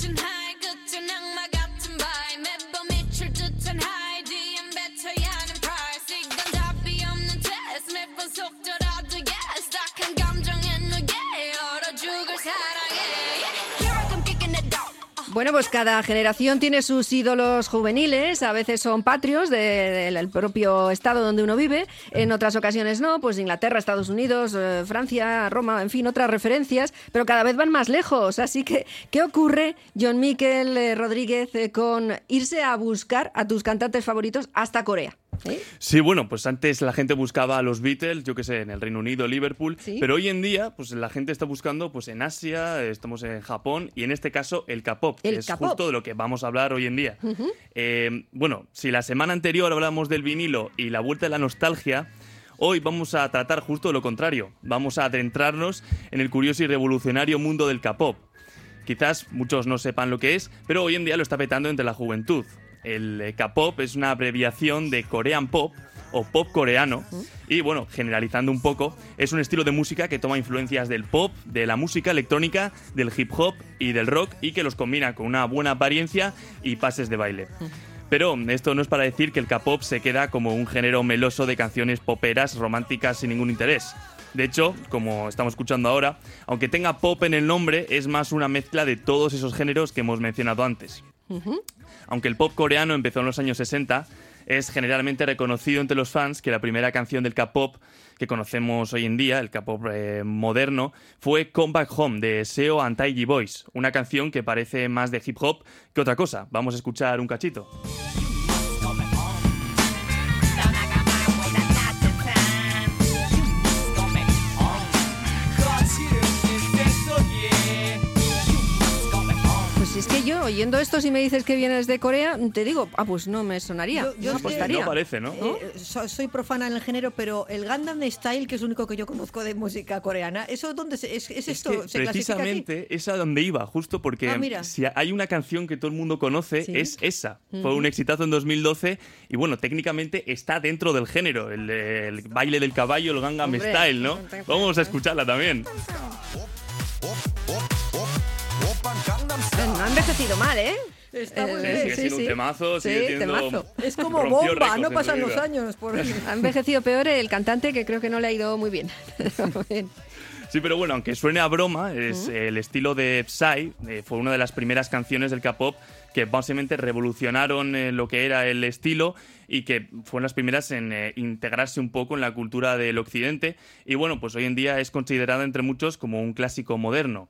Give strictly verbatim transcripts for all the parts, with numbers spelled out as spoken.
Bueno, pues cada generación tiene sus ídolos juveniles, a veces son patrios de, del propio estado donde uno vive, en otras ocasiones no, pues Inglaterra, Estados Unidos, eh, Francia, Roma, en fin, otras referencias, pero cada vez van más lejos. Así que, ¿qué ocurre, John Miquel eh, Rodríguez, eh, con irse a buscar a tus cantantes favoritos hasta Corea? ¿Eh? Sí, bueno, pues antes la gente buscaba a los Beatles, yo qué sé, en el Reino Unido, Liverpool, ¿sí? Pero hoy en día, pues la gente está buscando pues en Asia, estamos en Japón y en este caso el K-pop, que es justo de lo que vamos a hablar hoy en día. Uh-huh. Eh, bueno, si la semana anterior hablamos del vinilo y la vuelta de la nostalgia, hoy vamos a tratar justo lo contrario. Vamos a adentrarnos en el curioso y revolucionario mundo del K-pop. Quizás muchos no sepan lo que es, pero hoy en día lo está petando entre la juventud. El K-pop es una abreviación de Korean Pop o pop coreano y, bueno, generalizando un poco, es un estilo de música que toma influencias del pop, de la música electrónica, del hip hop y del rock y que los combina con una buena apariencia y pases de baile. Pero esto no es para decir que el K-pop se queda como un género meloso de canciones poperas románticas sin ningún interés. De hecho, como estamos escuchando ahora, aunque tenga pop en el nombre, es más una mezcla de todos esos géneros que hemos mencionado antes. Uh-huh. Aunque el pop coreano empezó en los años sesenta, es generalmente reconocido entre los fans que la primera canción del K-pop que conocemos hoy en día, el K-pop eh, moderno, fue Come Back Home de Seo and Taiji Boys, una canción que parece más de hip hop que otra cosa. Vamos a escuchar un cachito. Si es que yo, oyendo esto, si me dices que vienes de Corea, te digo, ah, pues no me sonaría, yo, yo no apostaría. No parece, ¿no? Eh, so, soy profana en el género, pero el Gangnam Style, que es lo único que yo conozco de música coreana, ¿eso dónde se, es, es, es esto? Que ¿se precisamente es a donde iba, justo porque ah, si hay una canción que todo el mundo conoce, ¿sí? Es esa. Uh-huh. Fue un exitazo en dos mil doce y, bueno, técnicamente está dentro del género, el, el baile del caballo, el Gangnam Hombre, Style, ¿no? Vamos a escucharla también. No ha envejecido mal, ¿eh? Está muy sí, bien. sigue siendo sí, un temazo, sí, sigue siendo... temazo. Es como bomba, no pasan los años. Por... Ha envejecido peor el cantante, que creo que no le ha ido muy bien. Sí, pero bueno, aunque suene a broma, es, uh-huh. el estilo de Psy eh, fue una de las primeras canciones del K-pop que básicamente revolucionaron eh, lo que era el estilo y que fueron las primeras en eh, integrarse un poco en la cultura del occidente. Y bueno, pues hoy en día es considerada entre muchos como un clásico moderno.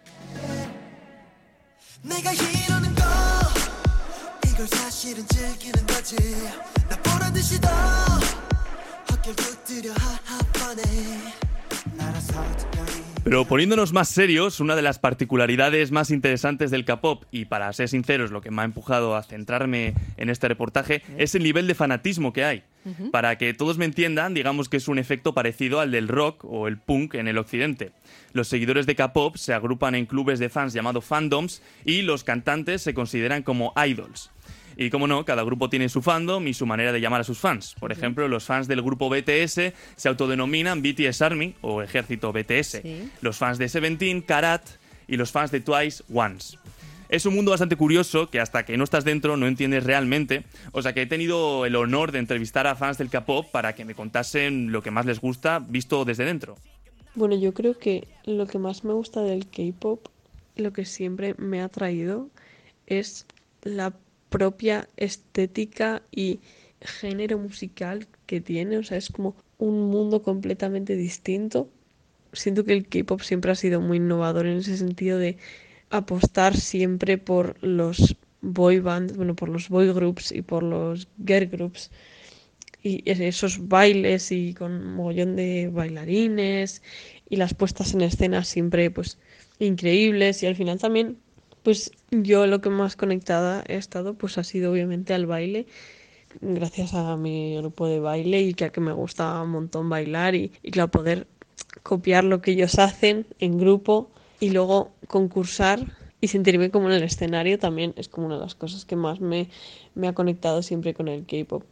내가 이러는 거 이걸 사실은 즐기는 거지 나 보란 듯이 더 헛길 붙들여 하하번에 날아서 특별히 Pero poniéndonos más serios, una de las particularidades más interesantes del K-pop, y para ser sinceros, lo que me ha empujado a centrarme en este reportaje, es el nivel de fanatismo que hay. Uh-huh. Para que todos me entiendan, digamos que es un efecto parecido al del rock o el punk en el occidente. Los seguidores de K-pop se agrupan en clubes de fans llamados fandoms y los cantantes se consideran como idols. Y como no, cada grupo tiene su fandom y su manera de llamar a sus fans. Por ejemplo, los fans del grupo B T S se autodenominan B T S Army o Ejército B T S. Sí. Los fans de Seventeen, Karat, y los fans de Twice, Once. Es un mundo bastante curioso que hasta que no estás dentro no entiendes realmente. O sea que he tenido el honor de entrevistar a fans del K-pop para que me contasen lo que más les gusta visto desde dentro. Bueno, yo creo que lo que más me gusta del K-pop, lo que siempre me ha atraído, es la propia estética y género musical que tiene. O sea, es como un mundo completamente distinto. Siento que el K-pop siempre ha sido muy innovador en ese sentido de apostar siempre por los boy bands, bueno, por los boy groups y por los girl groups. Y esos bailes y con un mogollón de bailarines y las puestas en escena siempre pues increíbles. Y al final también pues yo lo que más conectada he estado pues ha sido obviamente al baile, gracias a mi grupo de baile y que, que me gusta un montón bailar y, y claro, poder copiar lo que ellos hacen en grupo y luego concursar y sentirme como en el escenario también es como una de las cosas que más me, me ha conectado siempre con el K-pop.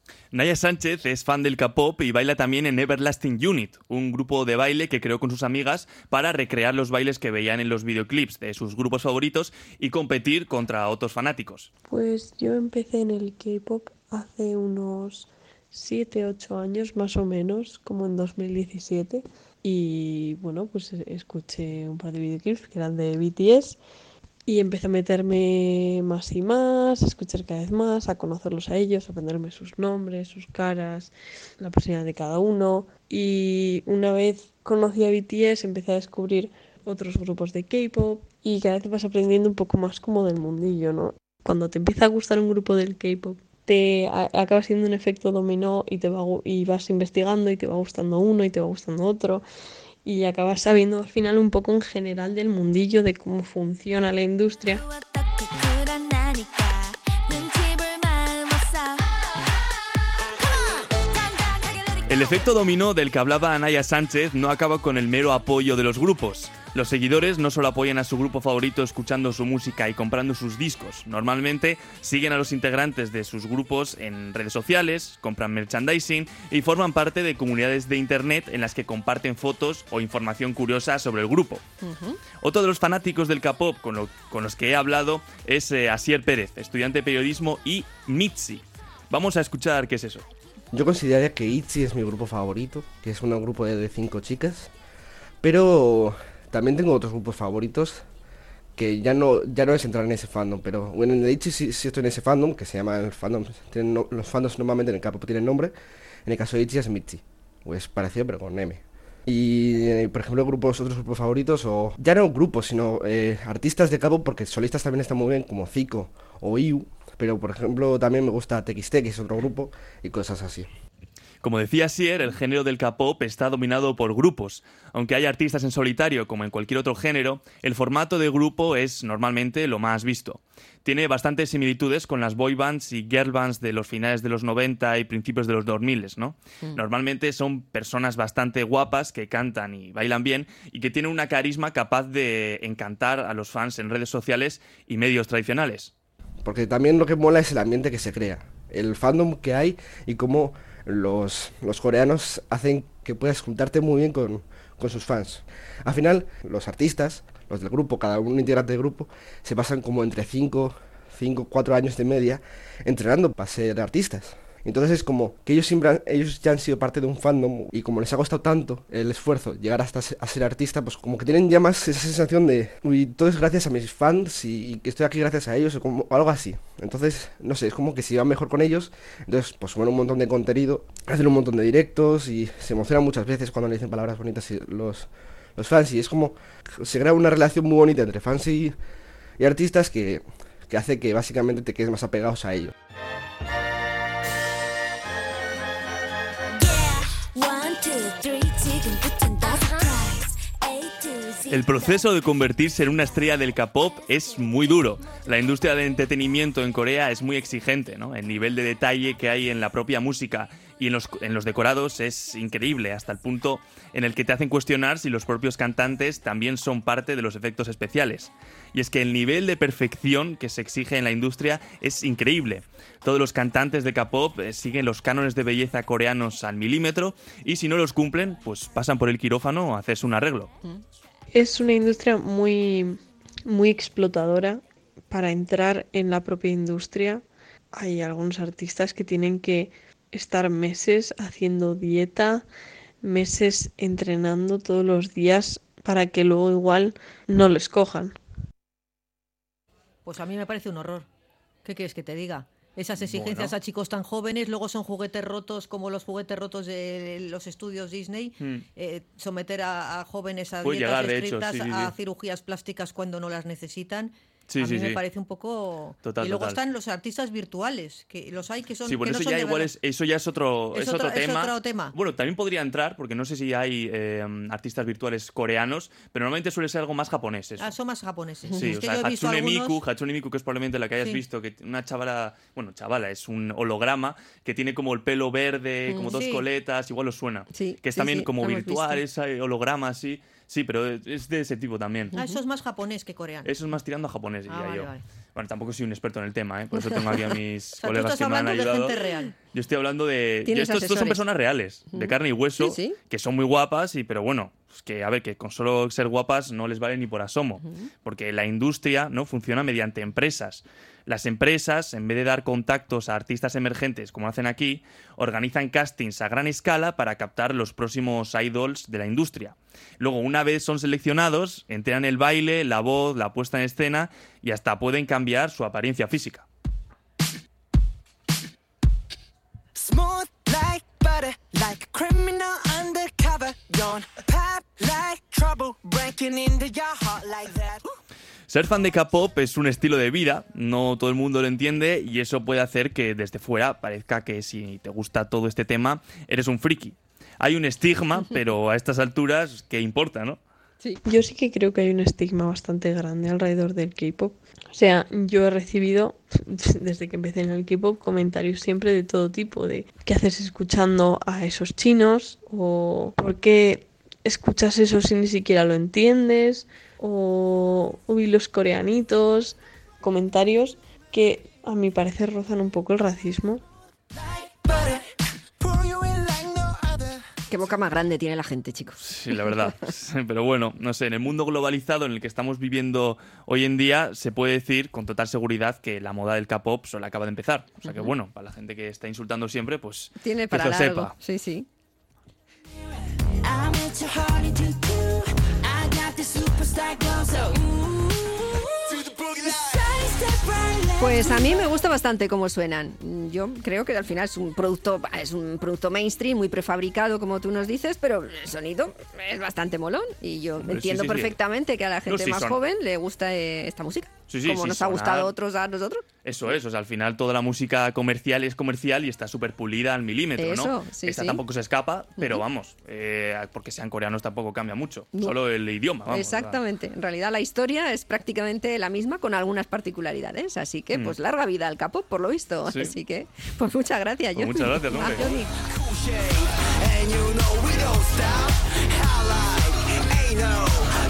Naya Sánchez es fan del K-pop y baila también en Everlasting Unit, un grupo de baile que creó con sus amigas para recrear los bailes que veían en los videoclips de sus grupos favoritos y competir contra otros fanáticos. Pues yo empecé en el K-pop hace unos siete ocho años más o menos, como en dos mil diecisiete, y bueno, pues escuché un par de videoclips que eran de B T S y empecé a meterme más y más, a escuchar cada vez más, a conocerlos a ellos, a aprenderme sus nombres, sus caras, la personalidad de cada uno. Y una vez conocí a B T S, empecé a descubrir otros grupos de K-pop y cada vez vas aprendiendo un poco más como del mundillo, ¿no? Cuando te empieza a gustar un grupo del K-pop, te a- acaba siendo un efecto dominó y te va gu- y vas investigando y te va gustando uno y te va gustando otro. Y acabas sabiendo al final un poco en general del mundillo, de cómo funciona la industria. El efecto dominó del que hablaba Naya Sánchez no acaba con el mero apoyo de los grupos. Los seguidores no solo apoyan a su grupo favorito escuchando su música y comprando sus discos. Normalmente siguen a los integrantes de sus grupos en redes sociales, compran merchandising y forman parte de comunidades de internet en las que comparten fotos o información curiosa sobre el grupo. Uh-huh. Otro de los fanáticos del K-pop con, lo, con los que he hablado es eh, Asier Pérez, estudiante de periodismo, y Mitzi. Vamos a escuchar qué es eso. Yo consideraría que ITZY es mi grupo favorito, que es un grupo de, de cinco chicas, pero también tengo otros grupos favoritos que ya no ya no es entrar en ese fandom, pero bueno, en el ITZY sí, sí estoy en ese fandom, que se llama el fandom, tienen no, los fandoms normalmente en el K-pop tienen nombre, en el caso de ITZY es Mitzi, o es parecido pero con M. Y eh, por ejemplo grupos, otros grupos favoritos, o ya no grupos, sino eh, artistas de K-pop, porque solistas también están muy bien, como Zico o I U. Pero, por ejemplo, también me gusta T X T, que es otro grupo, y cosas así. Como decía Asier, el género del K-pop está dominado por grupos. Aunque hay artistas en solitario, como en cualquier otro género, el formato de grupo es normalmente lo más visto. Tiene bastantes similitudes con las boy bands y girl bands de los finales de los noventa y principios de los dos mil, ¿no? Mm. Normalmente son personas bastante guapas que cantan y bailan bien y que tienen una carisma capaz de encantar a los fans en redes sociales y medios tradicionales. Porque también lo que mola es el ambiente que se crea, el fandom que hay y cómo los, los coreanos hacen que puedas juntarte muy bien con, con sus fans. Al final, los artistas, los del grupo, cada un integrante del grupo, se pasan como entre cinco, cuatro años de media entrenando para ser artistas. Entonces es como que ellos siempre han, ellos ya han sido parte de un fandom y como les ha costado tanto el esfuerzo llegar hasta a ser artista, pues como que tienen ya más esa sensación de uy, todo es gracias a mis fans y que estoy aquí gracias a ellos o como algo así. Entonces, no sé, es como que si van mejor con ellos, entonces pues suben un montón de contenido, hacen un montón de directos y se emocionan muchas veces cuando le dicen palabras bonitas y los, los fans, y es como se crea una relación muy bonita entre fans y, y artistas que, que hace que básicamente te quedes más apegados a ellos. El proceso de convertirse en una estrella del K-pop es muy duro. La industria del entretenimiento en Corea es muy exigente, ¿no? El nivel de detalle que hay en la propia música y en los, en los decorados es increíble, hasta el punto en el que te hacen cuestionar si los propios cantantes también son parte de los efectos especiales. Y es que el nivel de perfección que se exige en la industria es increíble. Todos los cantantes de K-pop eh, siguen los cánones de belleza coreanos al milímetro y si no los cumplen, pues pasan por el quirófano a hacerse un arreglo. Es una industria muy, muy explotadora. Para entrar en la propia industria hay algunos artistas que tienen que estar meses haciendo dieta, meses entrenando todos los días para que luego igual no les cojan. Pues a mí me parece un horror. ¿Qué quieres que te diga? Esas exigencias bueno. a chicos tan jóvenes, luego son juguetes rotos como los juguetes rotos de los estudios Disney, hmm. eh, someter a, a jóvenes a Puede dietas llegar, estrictas, de hecho, sí, sí, a sí. cirugías plásticas cuando no las necesitan. Sí, a sí, mí me sí. parece un poco... Total, y luego total. están los artistas virtuales, que los hay que son... Sí, bueno, que no eso, son ya de igual verdad. es, eso ya es otro, es es otro, otro tema. Es otro tema. Bueno, también podría entrar, porque no sé si hay eh, artistas virtuales coreanos, pero normalmente suele ser algo más japonés. Eso. Ah, son más japoneses. Sí, es o que sea, yo he visto Hatsune algunos... Miku, Hatsune Miku, que es probablemente la que hayas sí. visto, que una chavala, bueno, chavala, es un holograma que tiene como el pelo verde, como dos sí. coletas, igual os suena. Sí, que es sí, también sí, como lo hemos virtual, visto. ese holograma así. Sí, pero es de ese tipo también. Ah, eso es más japonés que coreano. Eso es más tirando a japonés, diría ah, vale, yo. Vale. Bueno, tampoco soy un experto en el tema, ¿eh? Por eso tengo aquí a mis o sea, colegas que me han ayudado. Tú estás hablando de gente real. Yo estoy hablando de... Yo, estos, estos son personas reales, de carne y hueso, sí, sí. que son muy guapas, y pero bueno, pues que a ver, que con solo ser guapas no les vale ni por asomo, uh-huh. porque la industria no funciona mediante empresas. Las empresas, en vez de dar contactos a artistas emergentes, como hacen aquí, organizan castings a gran escala para captar los próximos idols de la industria. Luego, una vez son seleccionados, entrenan el baile, la voz, la puesta en escena y hasta pueden cambiar su apariencia física. Smooth like butter, like a criminal undercover, don't pop like trouble, breaking into your heart like that. Ser fan de K-pop es un estilo de vida, no todo el mundo lo entiende y eso puede hacer que desde fuera parezca que si te gusta todo este tema eres un friki. Hay un estigma, pero a estas alturas, ¿qué importa, no? Sí. Yo sí que creo que hay un estigma bastante grande alrededor del K-pop. O sea, yo he recibido, desde que empecé en el K-pop, comentarios siempre de todo tipo, de ¿qué haces escuchando a esos chinos? O ¿por qué escuchas eso si ni siquiera lo entiendes? O uy, los coreanitos, comentarios que a mi parecer rozan un poco el racismo. Qué boca más grande tiene la gente, chicos. Sí, la verdad. Pero bueno, no sé, en el mundo globalizado en el que estamos viviendo hoy en día, se puede decir con total seguridad que la moda del K-pop solo acaba de empezar. O sea que bueno, para la gente que está insultando siempre, pues tiene para que lo largo. Sepa. Sí, sí. Pues a mí me gusta bastante cómo suenan. Yo creo que al final es un producto es un producto mainstream, muy prefabricado, como tú nos dices, pero el sonido es bastante molón y yo Hombre, entiendo sí, sí, perfectamente sí. que a la gente no, sí, más son... joven le gusta eh, esta música. Sí, sí, como sí, nos sonar... ha gustado a otros a nosotros. Eso es, o sea, al final toda la música comercial es comercial y está súper pulida al milímetro, Eso, ¿no? Sí, Esta sí. tampoco se escapa, pero uh-huh. vamos, eh, porque sean coreanos tampoco cambia mucho, no. solo el idioma, vamos. Exactamente, en realidad la historia es prácticamente la misma con algunas particularidades, así que mm. pues larga vida al K-pop, por lo visto. Sí. Así que, pues muchas gracias, pues Johnny. Muchas gracias, hombre. Ah, Johnny.